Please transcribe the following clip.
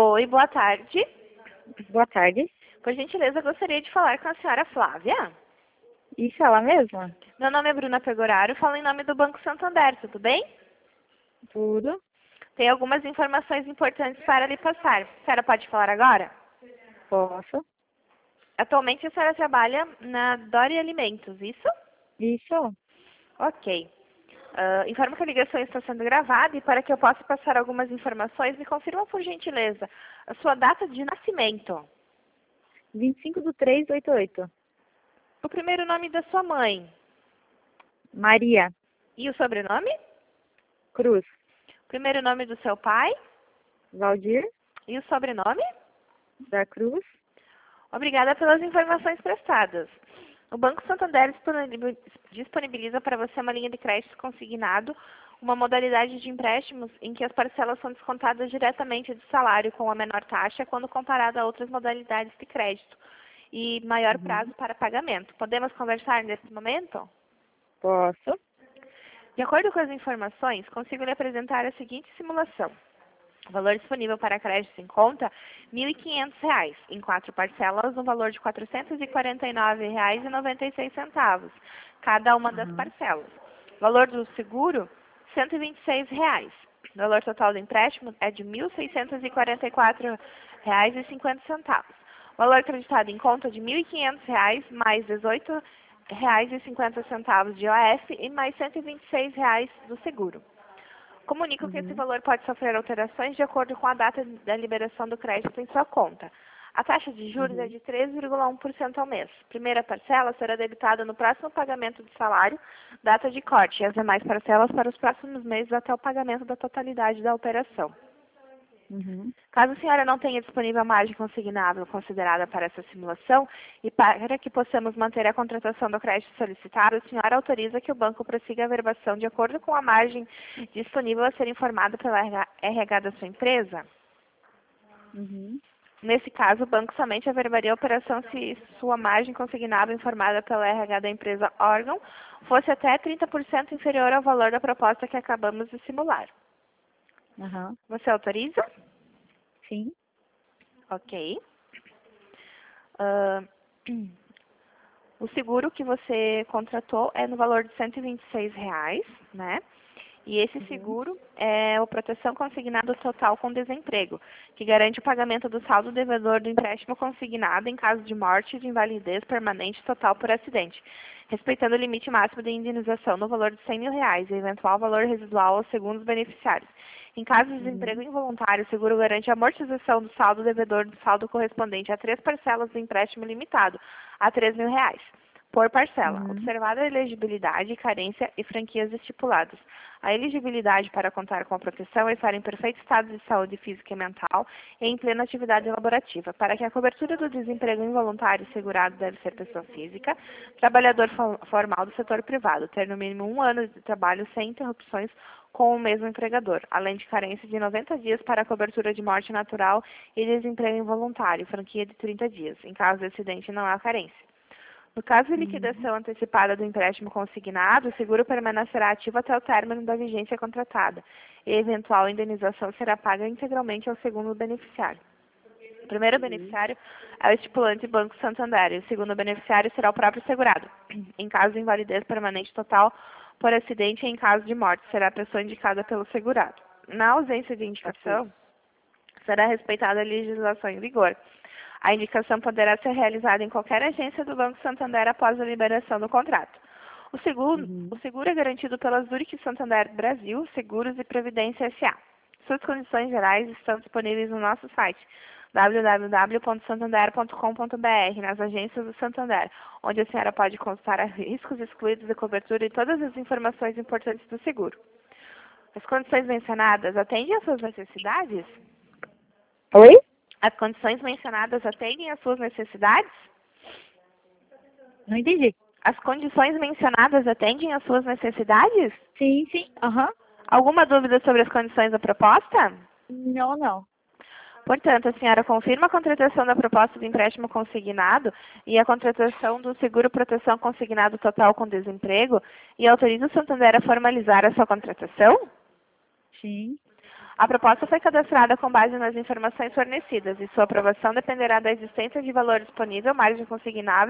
Oi, boa tarde. Boa tarde. Por gentileza, gostaria de falar com a senhora Flávia. Isso, ela mesma? Meu nome é Bruna Pegoraro, falo em nome do Banco Santander, tudo bem? Tudo. Tem algumas informações importantes para lhe passar. A senhora pode falar agora? Posso? Atualmente a senhora trabalha na Dori Alimentos, isso? Isso. Ok. Informo que a ligação está sendo gravada e para que eu possa passar algumas informações, me confirma por gentileza a sua data de nascimento, 25/3/88. o primeiro nome da sua mãe Maria e o sobrenome, Cruz. o primeiro nome do seu pai Valdir e o sobrenome. da Cruz. Obrigada pelas informações prestadas. O Banco Santander disponibiliza para você uma linha de crédito consignado, uma modalidade de empréstimos em que as parcelas são descontadas diretamente do salário com a menor taxa quando comparado a outras modalidades de crédito e maior prazo para pagamento. Podemos conversar nesse momento? Posso? De acordo com as informações, consigo lhe apresentar a seguinte simulação. O valor disponível para crédito em conta, R$ 1.500, em 4 parcelas, no valor de R$ 449,96, cada uma das parcelas. O valor do seguro, R$ 126. O valor total do empréstimo é de R$ 1.644,50. O valor acreditado em conta de R$ 1.500, mais R$ 18,50 de OF e mais R$ 126 do seguro. Comunico que esse valor pode sofrer alterações de acordo com a data da liberação do crédito em sua conta. A taxa de juros é de 13,1% ao mês. Primeira parcela será debitada no próximo pagamento do salário, data de corte, e as demais parcelas para os próximos meses até o pagamento da totalidade da operação. Caso a senhora não tenha disponível a margem consignável considerada para essa simulação e para que possamos manter a contratação do crédito solicitado, a senhora autoriza que o banco prossiga a averbação de acordo com a margem disponível a ser informada pela RH da sua empresa? Nesse caso, o banco somente averbaria a operação se sua margem consignável informada pela RH da empresa órgão fosse até 30% inferior ao valor da proposta que acabamos de simular. Você autoriza? Sim. Ok. O seguro que você contratou é no valor de R$ 126, né? E esse seguro é o proteção consignado total com desemprego, que garante o pagamento do saldo devedor do empréstimo consignado em caso de morte e de invalidez permanente total por acidente, respeitando o limite máximo de indenização no valor de R$ 100.000 e eventual valor residual aos segundos beneficiários. Em caso de desemprego involuntário, o seguro garante a amortização do saldo devedor do saldo correspondente a 3 parcelas do empréstimo limitado a R$ 3.000 por parcela, observada a elegibilidade, carência e franquias estipuladas. A elegibilidade para contar com a proteção é estar em perfeito estado de saúde física e mental e em plena atividade laborativa. Para que a cobertura do desemprego involuntário segurado deve ser pessoa física, trabalhador formal do setor privado, ter no mínimo 1 ano de trabalho sem interrupções com o mesmo empregador, além de carência de 90 dias para a cobertura de morte natural e desemprego involuntário, franquia de 30 dias. Em caso de acidente, não há carência. No caso de liquidação antecipada do empréstimo consignado, o seguro permanecerá ativo até o término da vigência contratada e a eventual indenização será paga integralmente ao segundo beneficiário. O primeiro beneficiário é o estipulante Banco Santander e o segundo beneficiário será o próprio segurado. Em caso de invalidez permanente total por acidente e em caso de morte, será a pessoa indicada pelo segurado. Na ausência de indicação, será respeitada a legislação em vigor. A indicação poderá ser realizada em qualquer agência do Banco Santander após a liberação do contrato. O seguro é garantido pela Zurich Santander Brasil, Seguros e Previdência S.A. Suas condições gerais estão disponíveis no nosso site www.santander.com.br, nas agências do Santander, onde a senhora pode consultar riscos excluídos de cobertura e todas as informações importantes do seguro. As condições mencionadas atendem às suas necessidades? Oi? As condições mencionadas atendem às suas necessidades? Não entendi. As condições mencionadas atendem às suas necessidades? Sim. Alguma dúvida sobre as condições da proposta? Não. Portanto, a senhora confirma a contratação da proposta de empréstimo consignado e a contratação do seguro proteção consignado total com desemprego e autoriza o Santander a formalizar a sua contratação? Sim. A proposta foi cadastrada com base nas informações fornecidas e sua aprovação dependerá da existência de valor disponível, margem consignável